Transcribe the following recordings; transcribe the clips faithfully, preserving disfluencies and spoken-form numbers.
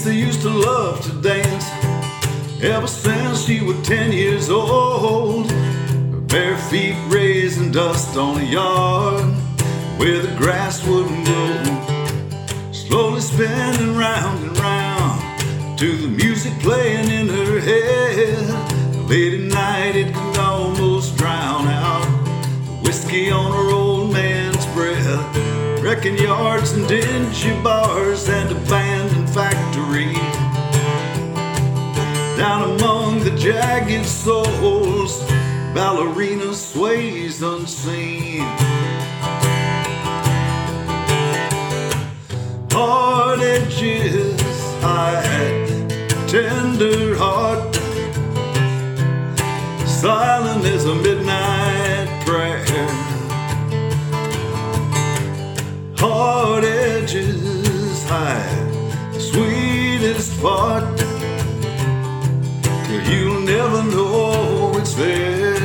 Lisa used to love to dance ever since she was ten years old. Her bare feet raising dust on a yard where the grass wouldn't grow. Slowly spinning round and round to the music playing in her head. Late at night it could almost drown out the whiskey on her old man's breath. Wrecking yards and dingy bars and abandoned factories. Down among the jagged souls, ballerina sways unseen. Hard edges hide, tender heart, silent as a midnight prayer. Hard edges hide the sweetest part, till you'll never know it's there.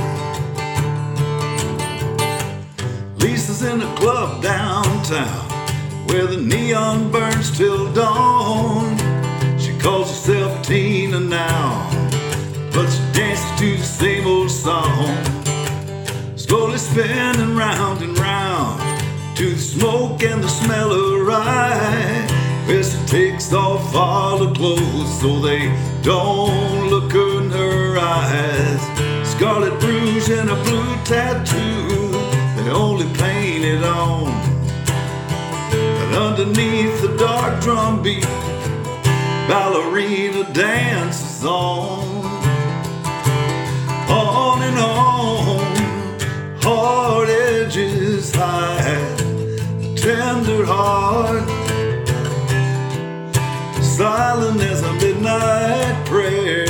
Lisa's in a club downtown where the neon burns till dawn. She calls herself Tina now, but she dances to the same old song. Slowly spinning round and round to the smoke and the smell of rye. Bessie takes off all her clothes so they don't look her in her eyes. Scarlet rouge and a blue tattoo, they only paint it on. And underneath the dark drum beat, ballerina dances on. On and on, hard edges hide, tender heart, silent as a midnight prayer.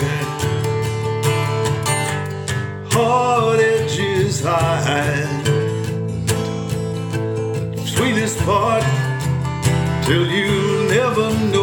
Hard edges hide the sweetest part, till you never know